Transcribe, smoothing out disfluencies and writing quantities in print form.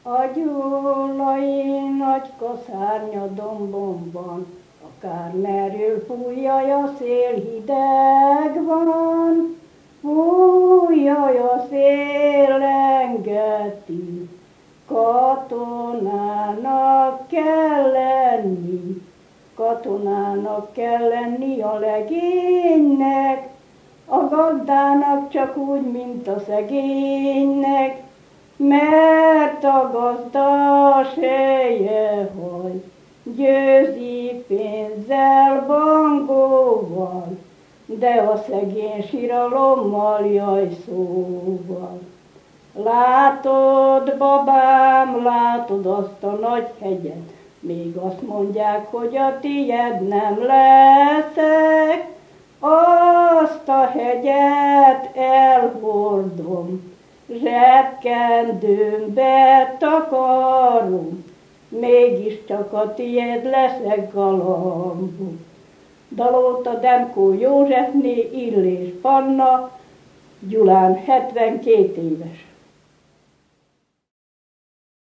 A gyulai nagy kaszárnya dombon van, akár merül fújjaj a szél, hideg van. Fújjaj a szél, engedi, katonának kell lenni. Katonának kell lenni a legénynek, a gazdának csak úgy, mint a szegénynek, mert a gazda seje haj, győzi pénzzel, bangóval, de a szegény síralommal, jaj szóval. Látod, babám, látod azt a nagy hegyet, még azt mondják, hogy a tied nem leszek, azt a hegyet elhordom, zsebkendőmbe takarom, mégiscsak a tied leszek, galambom. Dalolta Demkó Józsefné, Illés Panna, Gyulán 72 éves.